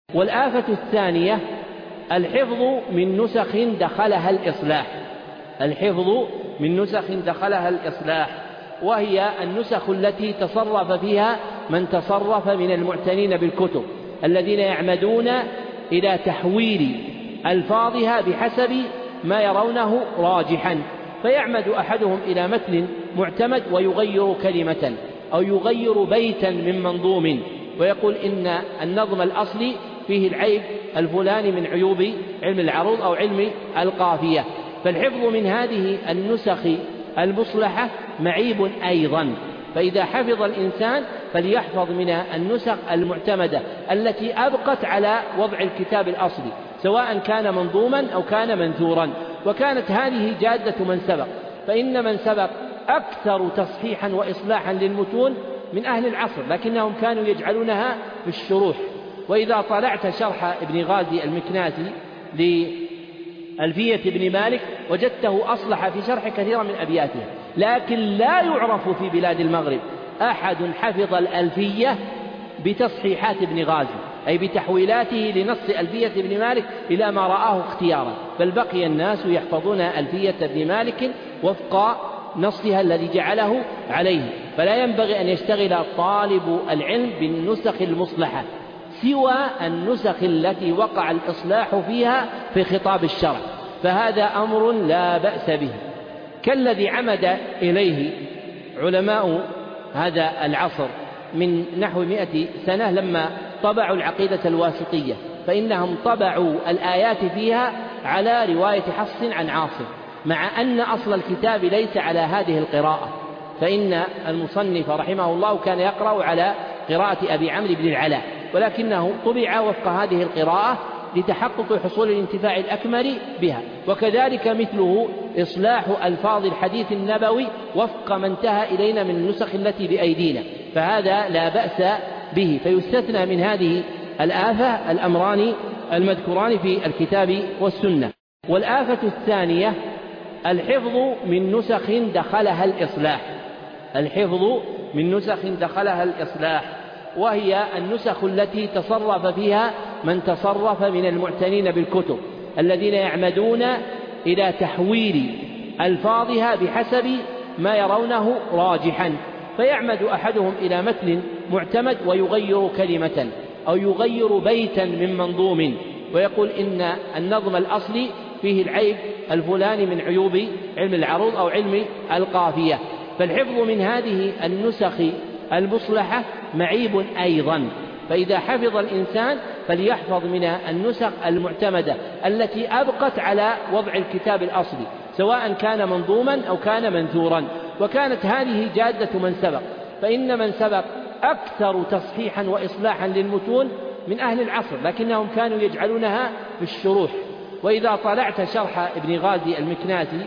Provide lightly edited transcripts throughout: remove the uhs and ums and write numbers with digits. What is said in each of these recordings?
والآفة الثانية الحفظ من نسخ دخلها الإصلاح. الحفظ من نسخ دخلها الإصلاح، وهي النسخ التي تصرف فيها من تصرف من المعتنين بالكتب الذين يعمدون إلى تحويل ألفاظها بحسب ما يرونه راجحا، فيعمد أحدهم إلى متن معتمد ويغير كلمة أو يغير بيتا من منظوم، ويقول إن النظم الأصلي فيه العيب الفلاني من عيوب علم العروض أو علم القافية. فالحفظ من هذه النسخ المصلحة معيب أيضا، فإذا حفظ الإنسان فليحفظ من النسخ المعتمدة التي أبقت على وضع الكتاب الأصلي، سواء كان منظوما أو كان منثورا. وكانت هذه جادة من سبق، فإن من سبق أكثر تصحيحا وإصلاحا للمتون من أهل العصر، لكنهم كانوا يجعلونها في الشروح. وإذا طلعت شرح ابن غازي المكناسي لألفية ابن مالك وجدته أصلح في شرح كثيرا من أبياته، لكن لا يعرف في بلاد المغرب أحد حفظ الألفية بتصحيحات ابن غازي، أي بتحويلاته لنص ألفية ابن مالك إلى ما رآه اختيارا، بل بقي الناس يحفظون ألفية ابن مالك وفق نصها الذي جعله عليه. فلا ينبغي أن يشتغل طالب العلم بالنسخ المصلحة سوى النسخ التي وقع الإصلاح فيها في خطاب الشرع، فهذا أمر لا بأس به، كالذي عمد إليه علماء هذا العصر من نحو 100 سنة لما طبعوا العقيدة الواسطية، فإنهم طبعوا الآيات فيها على رواية حفص عن عاصم، مع أن أصل الكتاب ليس على هذه القراءة، فإن المصنف رحمه الله كان يقرأ على قراءة أبي عمرو بن العلاء، ولكنه طبع وفق هذه القراءة لتحقق حصول الانتفاع الأكمل بها. وكذلك مثله إصلاح ألفاظ الحديث النبوي وفق ما انتهى إلينا من النسخ التي بأيدينا، فهذا لا بأس به، فيستثنى من هذه الآفة الأمران المذكوران في الكتاب والسنة. والآفة الثانية الحفظ من نسخ دخلها الإصلاح. الحفظ من نسخ دخلها الإصلاح، وهي النسخ التي تصرف فيها من تصرف من المعتنين بالكتب الذين يعمدون إلى تحويل ألفاظها بحسب ما يرونه راجحا، فيعمد أحدهم إلى متن معتمد ويغير كلمة أو يغير بيتا من منظوم، ويقول إن النظم الأصلي فيه العيب الفلاني من عيوب علم العروض أو علم القافية. فالحفظ من هذه النسخ المصلحة معيب أيضا، فإذا حفظ الإنسان فليحفظ من النسخ المعتمدة التي أبقت على وضع الكتاب الأصلي، سواء كان منظوما أو كان منثورا. وكانت هذه جادة من سبق، فإن من سبق أكثر تصحيحا وإصلاحا للمتون من أهل العصر، لكنهم كانوا يجعلونها في الشروح. وإذا طلعت شرح ابن غازي المكناسي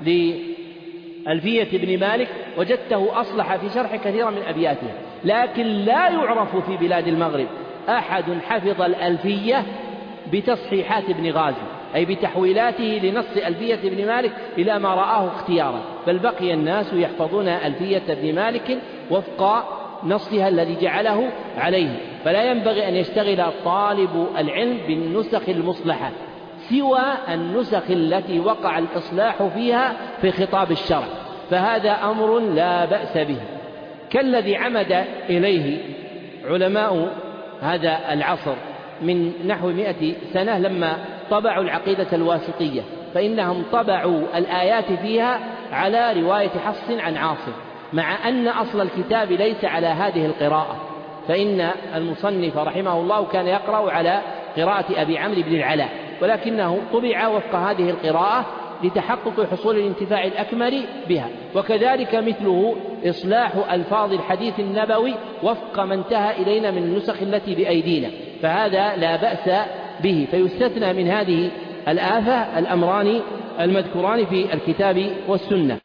لألفية ابن مالك وجدته أصلح في شرح كثيرا من أبياته، لكن لا يعرف في بلاد المغرب أحد حفظ الألفية بتصحيحات ابن غازي، أي بتحويلاته لنص ألفية ابن مالك إلى ما رآه اختيارا، بل بقي الناس يحفظون ألفية ابن مالك وفق نصها الذي جعله عليه. فلا ينبغي أن يشتغل طالب العلم بالنسخ المصلحة سوى النسخ التي وقع الإصلاح فيها في خطاب الشرع، فهذا أمر لا بأس به، كالذي عمد إليه علماء هذا العصر من نحو 100 سنة لما طبعوا العقيدة الواسطية، فإنهم طبعوا الآيات فيها على رواية حفص عن عاصم، مع أن أصل الكتاب ليس على هذه القراءة، فإن المصنف رحمه الله كان يقرأ على قراءة أبي عمرو بن العلاء، ولكنه طبع وفق هذه القراءة لتحقق حصول الانتفاع الأكمل بها. وكذلك مثله إصلاح ألفاظ الحديث النبوي وفق ما انتهى إلينا من النسخ التي بأيدينا، فهذا لا بأس به، فيستثنى من هذه الآفة الأمران المذكوران في الكتاب والسنة.